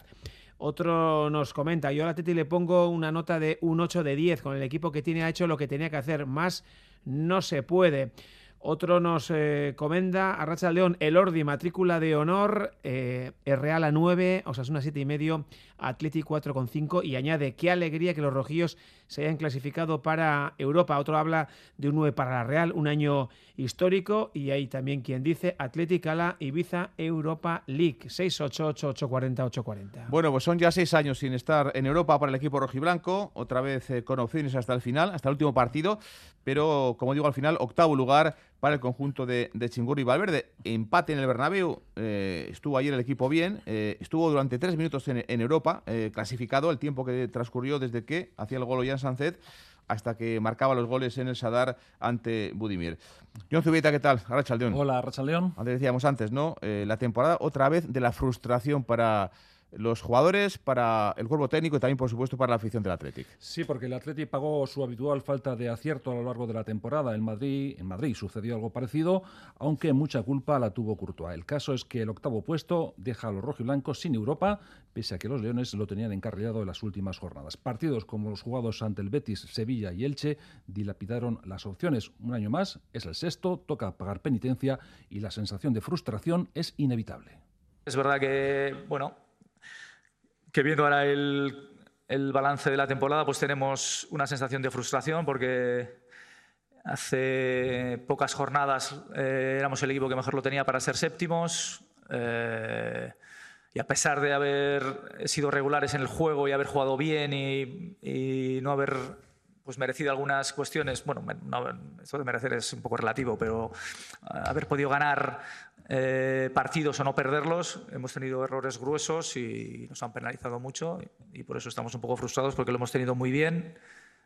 Otro nos comenta, yo al Atleti le pongo una nota de un ocho de diez. Con el equipo que tiene ha hecho lo que tenía que hacer. Más no se puede. Otro nos eh, comenta, Arratsaldeon, Elordi, matrícula de honor, eh, Real a nueve, Osasuna siete y medio, Athletic cuatro coma cinco, y añade, qué alegría que los rojillos se hayan clasificado para Europa. Otro habla de un nueve para la Real, un año histórico, y hay también quien dice Athletic a la Ibiza Europa League. seis ocho ocho, ocho cuatro cero, ocho cuarenta. Bueno, pues son ya seis años sin estar en Europa para el equipo rojiblanco, otra vez eh, con opciones hasta el final, hasta el último partido, pero como digo, al final, octavo lugar para el conjunto de, de Chingurri Valverde. Empate en el Bernabéu, eh, estuvo ayer el equipo bien, eh, estuvo durante tres minutos en, en Europa, eh, clasificado, el tiempo que transcurrió desde que hacía el gol Ollán Sánchez hasta que marcaba los goles en el Sadar ante Budimir. Jon Zubieta, ¿qué tal? Arratsaldeon. Hola, Arratsaldeon. Antes decíamos antes, ¿no? Eh, la temporada otra vez de la frustración para los jugadores, para el cuerpo técnico y también, por supuesto, para la afición del Athletic. Sí, porque el Athletic pagó su habitual falta de acierto a lo largo de la temporada. En Madrid, en Madrid sucedió algo parecido, aunque mucha culpa la tuvo Courtois. El caso es que el octavo puesto deja a los rojiblancos sin Europa, pese a que los leones lo tenían encarrilado en las últimas jornadas. Partidos como los jugados ante el Betis, Sevilla y Elche dilapidaron las opciones. Un año más, es el sexto, toca pagar penitencia y la sensación de frustración es inevitable. Es verdad que, bueno, que viendo ahora el, el balance de la temporada, pues tenemos una sensación de frustración porque hace pocas jornadas eh, éramos el equipo que mejor lo tenía para ser séptimos eh, y a pesar de haber sido regulares en el juego y haber jugado bien y, y no haber pues merecido algunas cuestiones, bueno, no, esto de merecer es un poco relativo, pero haber podido ganar Eh, partidos o no perderlos, hemos tenido errores gruesos y nos han penalizado mucho y por eso estamos un poco frustrados porque lo hemos tenido muy bien,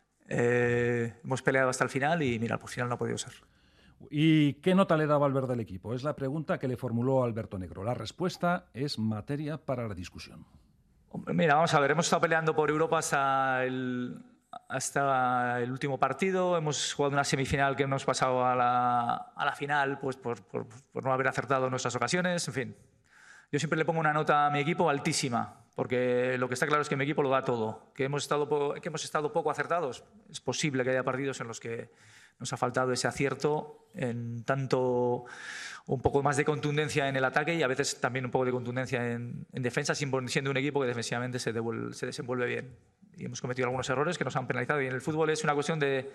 eh, hemos peleado hasta el final y mira, por final no ha podido ser. ¿Y qué nota le da Valverde al equipo? Es la pregunta que le formuló Alberto Negro. La respuesta es materia para la discusión. Mira, vamos a ver, hemos estado peleando por Europa hasta el, hasta el último partido, hemos jugado una semifinal que hemos pasado a la, a la final pues por, por, por no haber acertado en nuestras ocasiones, en fin. Yo siempre le pongo una nota a mi equipo altísima, porque lo que está claro es que mi equipo lo da todo. Que hemos estado, po que hemos estado poco acertados, es posible que haya partidos en los que nos ha faltado ese acierto, en tanto un poco más de contundencia en el ataque y a veces también un poco de contundencia en, en defensa, siendo un equipo que defensivamente se, devuelve, se desenvuelve bien. Y hemos cometido algunos errores que nos han penalizado. Y en el fútbol es una cuestión de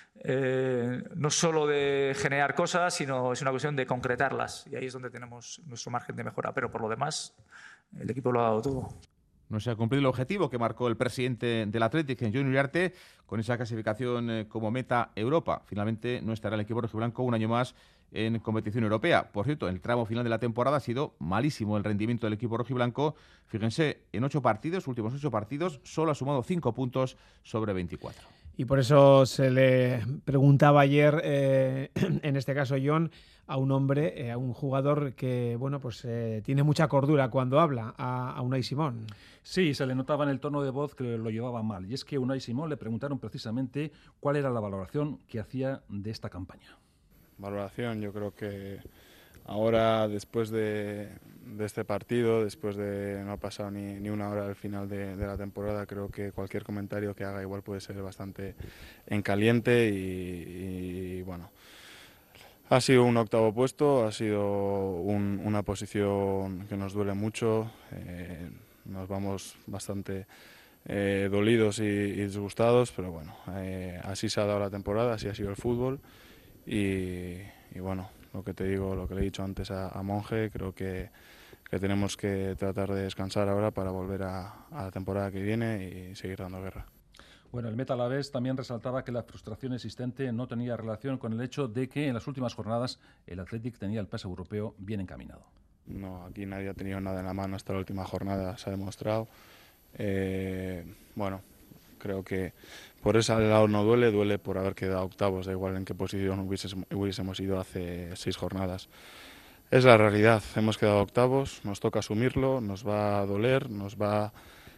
eh, no solo de generar cosas, sino es una cuestión de concretarlas. Y ahí es donde tenemos nuestro margen de mejora. Pero por lo demás, el equipo lo ha dado todo. No se ha cumplido el objetivo que marcó el presidente del Athletic, Jon Uriarte, con esa clasificación eh, como meta Europa. Finalmente no estará el equipo rojiblanco un año más en competición europea. Por cierto, en el tramo final de la temporada ha sido malísimo el rendimiento del equipo rojiblanco. Fíjense, en ocho partidos, últimos ocho partidos, solo ha sumado cinco puntos sobre veinticuatro. Y por eso se le preguntaba ayer, eh, en este caso Jon, a un hombre, eh, a un jugador que bueno, pues eh, tiene mucha cordura cuando habla, a, a Unai Simón. Sí, se le notaba en el tono de voz que lo llevaba mal. Y es que a Unai Simón le preguntaron precisamente cuál era la valoración que hacía de esta campaña. Valoración, yo creo que ahora, después de, de este partido, después de no ha pasado ni, ni una hora al final de, de la temporada, creo que cualquier comentario que haga igual puede ser bastante en caliente y, y bueno, ha sido un octavo puesto, ha sido un, una posición que nos duele mucho, eh, nos vamos bastante eh, dolidos y, y disgustados, pero bueno, eh, así se ha dado la temporada, así ha sido el fútbol y, y bueno, lo que te digo, lo que le he dicho antes a, a Monje, creo que, que tenemos que tratar de descansar ahora para volver a, a la temporada que viene y seguir dando guerra. Bueno, el Meta Alavés también resaltaba que la frustración existente no tenía relación con el hecho de que en las últimas jornadas el Athletic tenía el pase europeo bien encaminado. No, aquí nadie ha tenido nada en la mano hasta la última jornada, se ha demostrado. Eh, bueno, creo que por ese lado no duele, duele por haber quedado octavos, da igual en qué posición hubiésemos, hubiésemos ido hace seis jornadas. Es la realidad, hemos quedado octavos, nos toca asumirlo, nos va a doler, nos va,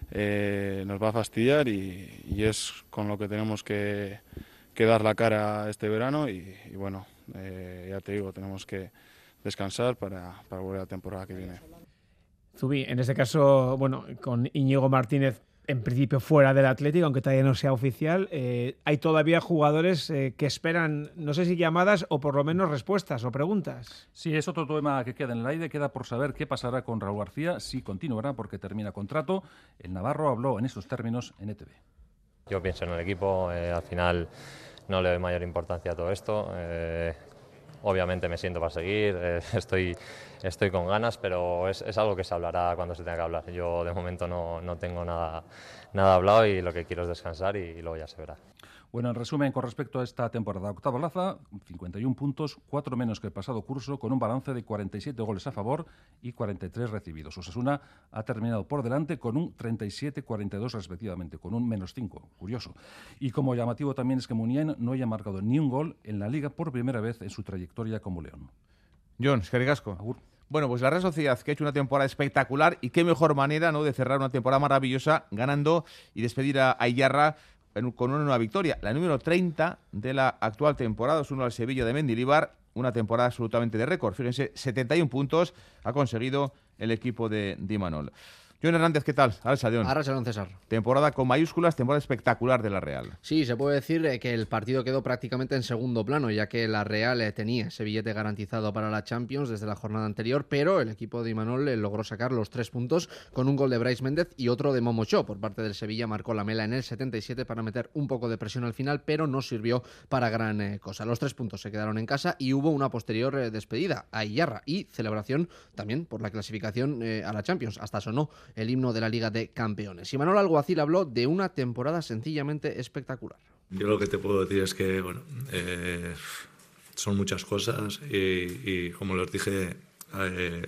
eh, nos va a fastidiar y, y es con lo que tenemos que, que dar la cara este verano y, y bueno, eh, ya te digo, tenemos que descansar para, para volver a la temporada que viene. Zubi, en este caso, bueno, con Íñigo Martínez en principio fuera del Atlético, aunque todavía no sea oficial, eh, hay todavía jugadores eh, que esperan, no sé si llamadas o por lo menos respuestas o preguntas. Sí, es otro tema que queda en el aire. Queda por saber qué pasará con Raúl García, si continuará porque termina contrato. El navarro habló en estos términos en E T V. Yo pienso en el equipo, eh, al final no le doy mayor importancia a todo esto. Eh, obviamente me siento para seguir, eh, estoy, estoy con ganas, pero es, es algo que se hablará cuando se tenga que hablar. Yo de momento no, no tengo nada, nada hablado y lo que quiero es descansar y, y luego ya se verá. Bueno, en resumen, con respecto a esta temporada, octava plaza, cincuenta y un puntos, cuatro menos que el pasado curso, con un balance de cuarenta y siete goles a favor y cuarenta y tres recibidos. Osasuna ha terminado por delante con un treinta y siete cuarenta y dos respectivamente, con un menos cinco, curioso. Y como llamativo también es que Muniain no haya marcado ni un gol en la Liga por primera vez en su trayectoria como León. Jon, eskerrik asko. Bueno, pues la Real Sociedad, que ha hecho una temporada espectacular y qué mejor manera, ¿no?, de cerrar una temporada maravillosa ganando y despedir a Aiyarra con una nueva victoria, la número treinta de la actual temporada, es uno al Sevilla de Mendilibar, una temporada absolutamente de récord. Fíjense, setenta y un puntos ha conseguido el equipo de Imanol. Jon Hernández, ¿qué tal? Arrachaldeón. Arrachaldeón, César. Temporada con mayúsculas, temporada espectacular de la Real. Sí, se puede decir que el partido quedó prácticamente en segundo plano, ya que la Real tenía ese billete garantizado para la Champions desde la jornada anterior, pero el equipo de Imanol logró sacar los tres puntos con un gol de Brais Méndez y otro de Momo Cho. Por parte del Sevilla marcó la Mela en el setenta y siete para meter un poco de presión al final, pero no sirvió para gran eh, cosa. Los tres puntos se quedaron en casa y hubo una posterior eh, despedida a Aiyarra y celebración también por la clasificación eh, a la Champions. Hasta sonó el himno de la Liga de Campeones. Imanol Alguacil habló de una temporada sencillamente espectacular. Yo lo que te puedo decir es que bueno, eh, son muchas cosas y, y como les dije eh,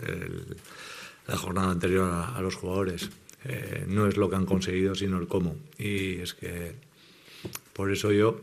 el, la jornada anterior a, a los jugadores, eh, no es lo que han conseguido sino el cómo, y es que por eso yo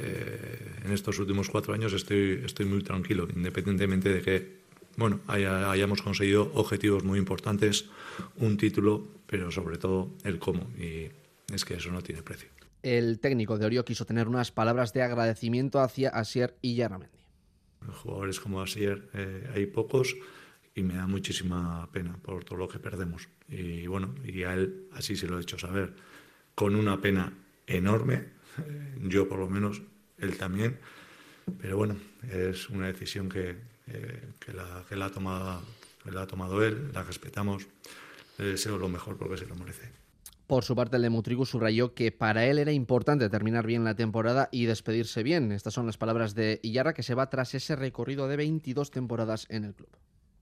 eh, en estos últimos cuatro años estoy, estoy muy tranquilo, independientemente de que bueno, haya, hayamos conseguido objetivos muy importantes, un título, pero sobre todo el cómo, y es que eso no tiene precio. El técnico de Orio quiso tener unas palabras de agradecimiento hacia Asier Illarramendi. Jugadores como Asier eh, hay pocos y me da muchísima pena por todo lo que perdemos. Y bueno, y a él así se lo he hecho saber, con una pena enorme, eh, yo por lo menos, él también, pero bueno, es una decisión que, eh, que, la, que, la ha tomado, que la ha tomado él, la respetamos, le deseo lo mejor porque se lo merece. Por su parte, el de Mutriku subrayó que para él era importante terminar bien la temporada y despedirse bien. Estas son las palabras de Iyarra, que se va tras ese recorrido de veintidós temporadas en el club.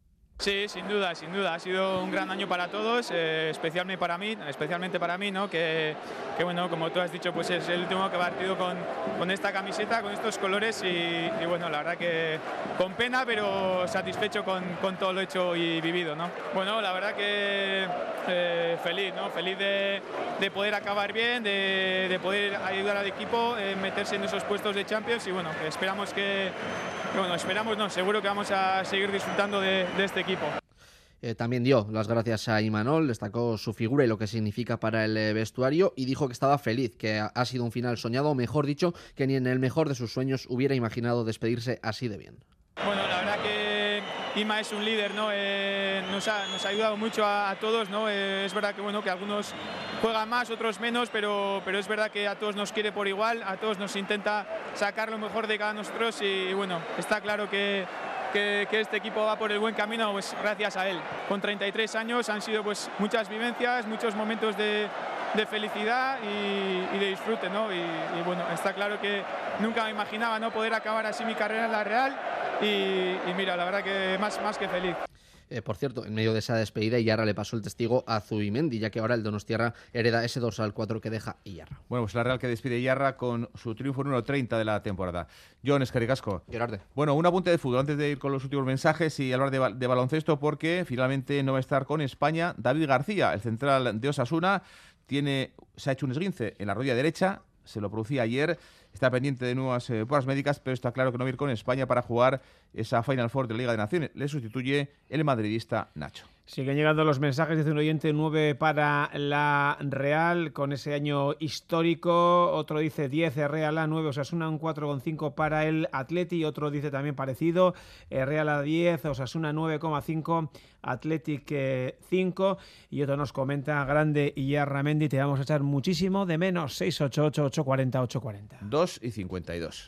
Sí, sin duda, sin duda. Ha sido un gran año para todos, eh, especialmente para mí, especialmente para mí, ¿no? Que, que bueno, como tú has dicho, pues es el último que he partido con, con esta camiseta, con estos colores y, y bueno, la verdad que con pena, pero satisfecho con, con todo lo hecho y vivido, ¿no? Bueno, la verdad que eh, feliz, ¿no? Feliz de, de poder acabar bien, de, de poder ayudar al equipo, eh, meterse en esos puestos de Champions y bueno, que esperamos que, que bueno, esperamos, no, seguro que vamos a seguir disfrutando de, de este equipo. Eh, también dio las gracias a Imanol, destacó su figura y lo que significa para el eh, vestuario y dijo que estaba feliz, que ha, ha sido un final soñado, o mejor dicho, que ni en el mejor de sus sueños hubiera imaginado despedirse así de bien. Bueno, la verdad que Ima es un líder, ¿no? Eh, nos, ha, nos ha ayudado mucho a, a todos, ¿no? Eh, es verdad que, bueno, que algunos juegan más, otros menos, pero, pero es verdad que a todos nos quiere por igual, a todos nos intenta sacar lo mejor de cada nosotros y, bueno, está claro que Que, que este equipo va por el buen camino, pues gracias a él. Con treinta y tres años han sido pues muchas vivencias, muchos momentos de, de felicidad y, y de disfrute, ¿no? Y, y bueno, está claro que nunca me imaginaba, ¿no?, poder acabar así mi carrera en la Real y, y mira, la verdad que más, más que feliz. Eh, por cierto, en medio de esa despedida, Iyarra le pasó el testigo a Zubimendi, ya que ahora el donostiarra hereda ese dorsal cuatro que deja Iyarra. Bueno, pues la Real que despide Iyarra con su triunfo número treinta de la temporada. Jon, eskerrik asko. Gerarde. Bueno, un apunte de fútbol antes de ir con los últimos mensajes y hablar de, de baloncesto, porque finalmente no va a estar con España David García, el central de Osasuna. Tiene, se ha hecho un esguince en la rodilla derecha, se lo producía ayer. Está pendiente de nuevas eh, pruebas médicas, pero está claro que no va a ir con España para jugar esa Final Four de la Liga de Naciones. Le sustituye el madridista Nacho. Siguen llegando los mensajes, dice un oyente, nueve para la Real con ese año histórico. Otro dice diez Real A, nueve Osasuna, un cuatro coma cinco para el Atleti. Otro dice también parecido, Real A diez, Osasuna nueve coma cinco, Athletic cinco. Y otro nos comenta, grande Iyarra Mendi, te vamos a echar muchísimo de menos. seis ocho ocho, ocho cuatro cero, ocho cuatro cero. dos y cincuenta y dos.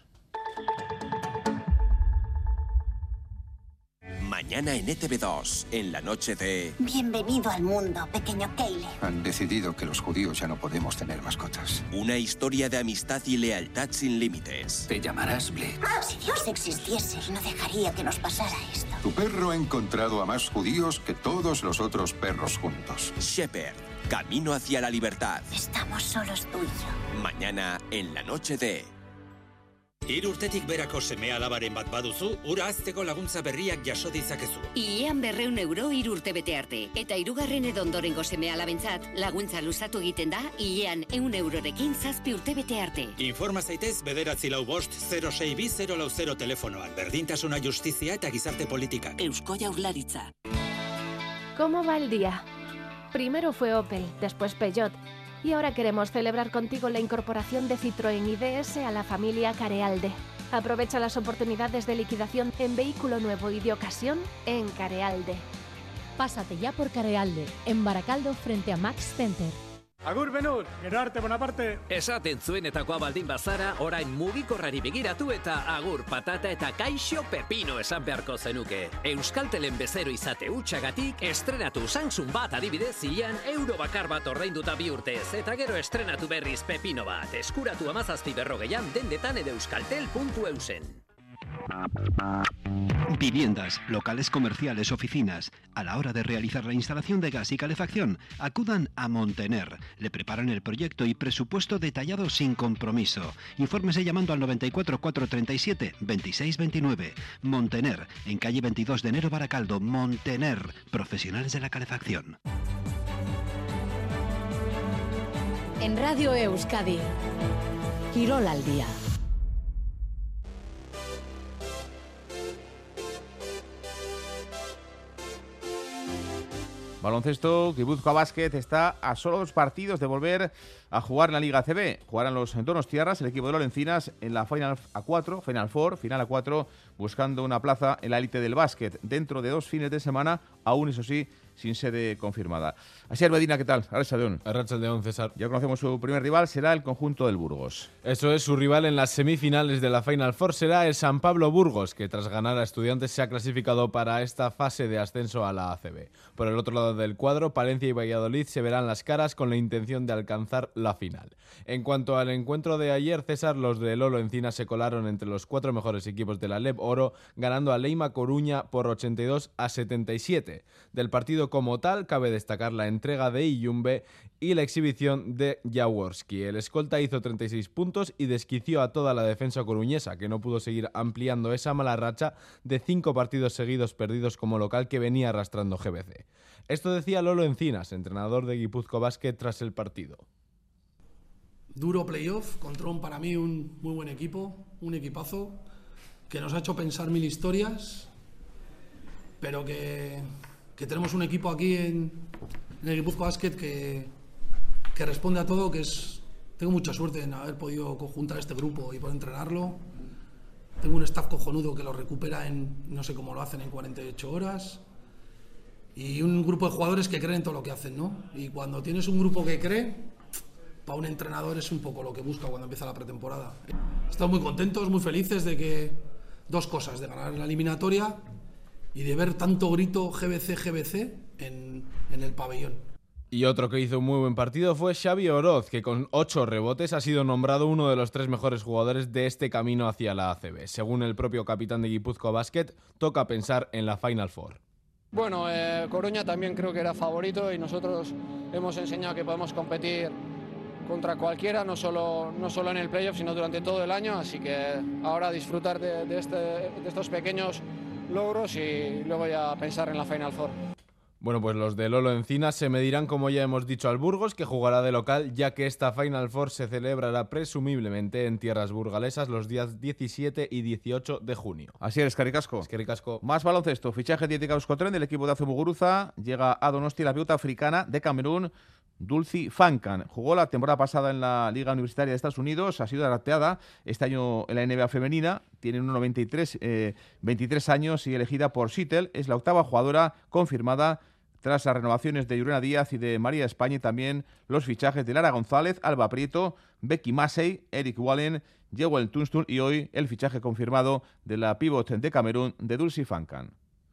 Mañana en E T V dos, en la noche de... Bienvenido al mundo, pequeño Caleb. Han decidido que los judíos ya no podemos tener mascotas. Una historia de amistad y lealtad sin límites. Te llamarás Blitz. Si Dios existiese, no dejaría que nos pasara esto. Tu perro ha encontrado a más judíos que todos los otros perros juntos. Shepherd, camino hacia la libertad. Estamos solos tú y yo. Mañana en la noche de... Hiru urtetik berako seme alabaren bat baduzu, ura hazteko laguntza berriak jaso ditzakezu. Ilean berreun euro hiru urtebete arte. Eta hirugarren edo ondorengo seme alabentzat, laguntza luzatu egiten da, ilean ehun eurorekin zazpi urtebete arte. Informa zaitez bederatzi lau bost, zero sei bi zero lau zero telefonoan. Berdintasuna, justizia eta gizarte politikak. Eusko Jaurlaritza. ¿Cómo va el día? Primero fue Opel, después Peugeot. Y ahora queremos celebrar contigo la incorporación de Citroën I D S a la familia Carealde. Aprovecha las oportunidades de liquidación en vehículo nuevo y de ocasión en Carealde. Pásate ya por Carealde, en Baracaldo frente a Max Center. Agur benur, gero arte Bonaparte. Esaten zuenetakoa baldin bazara, orain mugikorrari begiratu eta agur patata eta kaixo pepino esan beharko zenuke. Euskaltelen bezero izate hutsagatik, estrenatu Samsung bat adibidez zilean euro bakar bat ordainduta bi urtez, eta gero estrenatu berriz pepino bat, eskuratu amazazpi berrogeian dendetan edo euskaltel puntu eusen. Viviendas, locales comerciales, oficinas. A la hora de realizar la instalación de gas y calefacción, acudan a Montener. Le preparan el proyecto y presupuesto detallado sin compromiso. Infórmese llamando al noventa y cuatro, cuatrocientos treinta y siete, veintiséis veintinueve. Montener, en calle veintidós de enero, Baracaldo. Montener, profesionales de la calefacción. En Radio Euskadi, Quirol al día. Baloncesto, Guipúzcoa Basket está a solo dos partidos de volver a jugar en la Liga A C B. Jugarán los donostiarras, el equipo de Lorencinas, en la Final A cuatro, Final Four, Final A cuatro, buscando una plaza en la élite del básquet. Dentro de dos fines de semana, aún eso sí, sin sede confirmada. Asier Medina, ¿qué tal? Arrachaldeón. Arrachaldeón, César. Ya conocemos su primer rival, será el conjunto del Burgos. Eso es, su rival en las semifinales de la Final Four será el San Pablo Burgos, que tras ganar a Estudiantes se ha clasificado para esta fase de ascenso a la A C B. Por el otro lado del cuadro, Palencia y Valladolid se verán las caras con la intención de alcanzar la final. En cuanto al encuentro de ayer, César, los de Lolo Encina se colaron entre los cuatro mejores equipos de la L E B Oro, ganando a Leima Coruña por ochenta y dos a setenta y siete. Del partido como tal, cabe destacar la entrega de Iyumbe y la exhibición de Jaworski. El escolta hizo treinta y seis puntos y desquició a toda la defensa coruñesa, que no pudo seguir ampliando esa mala racha de cinco partidos seguidos perdidos como local que venía arrastrando G B C. Esto decía Lolo Encinas, entrenador de Guipúzcoa Basket, tras el partido. Duro playoff, contra un, para mí un muy buen equipo, un equipazo, que nos ha hecho pensar mil historias, pero que, que tenemos un equipo aquí en, en el Guipúzcoa Basket que, que responde a todo, que es... Tengo mucha suerte en haber podido conjuntar este grupo y poder entrenarlo. Tengo un staff cojonudo que lo recupera en, no sé cómo lo hacen, en cuarenta y ocho horas. Y un grupo de jugadores que creen en todo lo que hacen, ¿no? Y cuando tienes un grupo que cree, para un entrenador es un poco lo que busca cuando empieza la pretemporada. Estamos muy contentos, muy felices de que dos cosas, de ganar la eliminatoria y de ver tanto grito G B C, G B C en, en el pabellón. Y otro que hizo un muy buen partido fue Xavi Oroz, que con ocho rebotes ha sido nombrado uno de los tres mejores jugadores de este camino hacia la A C B. Según el propio capitán de Guipúzcoa Basket, toca pensar en la Final Four. Bueno, eh, Coruña también creo que era favorito y nosotros hemos enseñado que podemos competir contra cualquiera, no solo, no solo en el playoff, sino durante todo el año, así que ahora disfrutar de, de, este, de estos pequeños logros y luego ya pensar en la Final Four. Bueno, pues los de Lolo Encina se medirán, como ya hemos dicho, al Burgos, que jugará de local, ya que esta Final Four se celebrará presumiblemente en tierras burgalesas los días diecisiete y dieciocho de junio. Así es, Eskerrik-asko. Eskerrik-asko. Más baloncesto, fichaje de Euskotren del equipo de Azomuguruza, llega a Donosti la pelota africana de Camerún, Dulci Fancan. Jugó la temporada pasada en la Liga Universitaria de Estados Unidos, ha sido drafteada este año en la N B A femenina, tiene uno noventa y tres, eh, veintitrés años y elegida por Seattle, es la octava jugadora confirmada tras las renovaciones de Yurena Díaz y de María España y también los fichajes de Lara González, Alba Prieto, Becky Massey, Eric Wallen, Jewel Tunstun y hoy el fichaje confirmado de la pívot de Camerún de Dulci Fancan.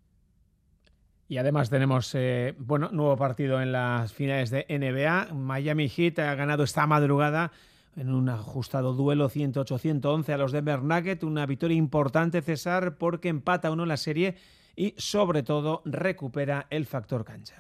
Y además tenemos eh, bueno, nuevo partido en las finales de N B A. Miami Heat ha ganado esta madrugada en un ajustado duelo ciento ocho a ciento once a los Denver Nuggets. Una victoria importante, César, porque empata uno la serie y sobre todo recupera el factor cancha.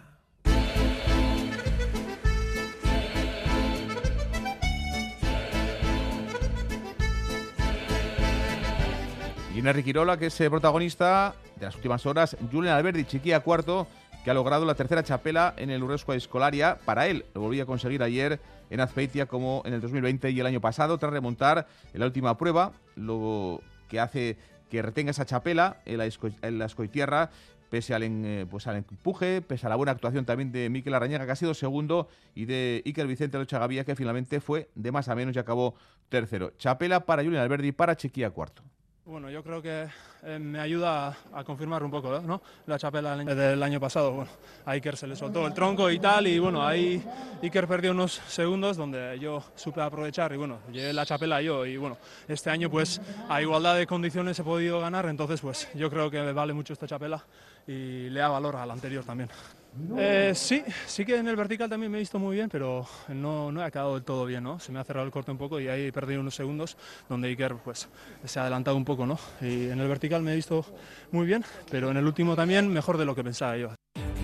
Y en Riquirola, que es eh, protagonista de las últimas horas, Julen Alberdi, chiquilla cuarto, que ha logrado la tercera chapela en el Urrescoa Escolaria. Para él, lo volvía a conseguir ayer en Azpeitia como en el dos mil veinte y el año pasado, tras remontar en la última prueba, lo que hace que retenga esa chapela en la, esco en la Escoitierra, pese al, en, eh, pues al empuje, pese a la buena actuación también de Mikel Arrañaga, que ha sido segundo, y de Iker Vicente Locha Gavía, que finalmente fue de más a menos y acabó tercero. Chapela para Julen Alberdi, para Chiquilla cuarto. Bueno, yo creo que eh, me ayuda a, a confirmar un poco, ¿no? La chapela del año pasado. Bueno, a Iker se le soltó el tronco y tal, y bueno, ahí Iker perdió unos segundos donde yo supe aprovechar y bueno, llevé la chapela yo y bueno, este año pues a igualdad de condiciones he podido ganar, entonces pues yo creo que vale mucho esta chapela y le da valor al anterior también. Eh, sí, sí que en el vertical también me he visto muy bien, pero no, no he acabado del todo bien, ¿no? Se me ha cerrado el corte un poco y ahí he perdido unos segundos donde Iker pues, se ha adelantado un poco, ¿no? Y en el vertical me he visto muy bien, pero en el último también mejor de lo que pensaba yo.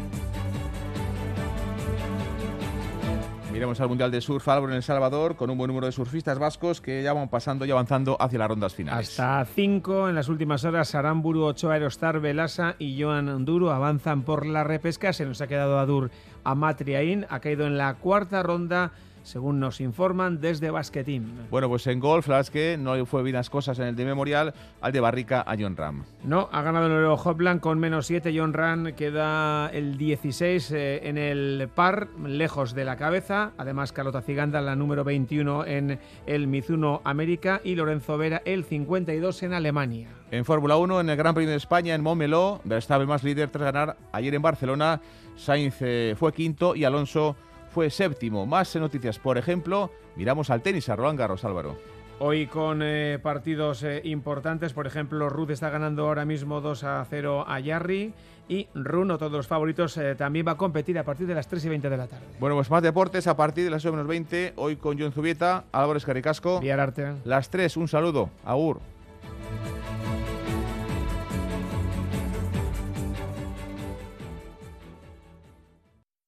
Miremos al Mundial de Surf Álvaro en El Salvador, con un buen número de surfistas vascos que ya van pasando y avanzando hacia las rondas finales. Hasta cinco en las últimas horas, Aramburu, Ochoa, Aerostar, Velasa y Joan Duro avanzan por la repesca. Se nos ha quedado Adur Amatriaín, ha caído en la cuarta ronda según nos informan desde Basquetín. Bueno, pues en golf, la verdad es que no fue bien las cosas en el de Memorial, al de Barrica a Jon Rahm. No, ha ganado el noruego Hopland con menos siete. Jon Rahm queda el dieciséis eh, en el par, lejos de la cabeza. Además, Carlota Ciganda, la número veintiuno en el Mizuno América, y Lorenzo Vera, el cincuenta y dos en Alemania. En Fórmula uno, en el Gran Premio de España, en Montmeló, Verstappen más líder tras ganar ayer en Barcelona. Sainz eh, fue quinto y Alonso fue séptimo. Más noticias, por ejemplo, miramos al tenis, a Roland Garros, Álvaro. Hoy con eh, partidos eh, importantes, por ejemplo, Ruth está ganando ahora mismo dos a cero a Jarry, y Rune, otro de los favoritos, eh, también va a competir a partir de las tres y veinte de la tarde. Bueno, pues más deportes a partir de las ocho menos veinte, hoy con Jon Zubieta, Álvaro Escarricasco. Viararte. Las tres, un saludo, agur.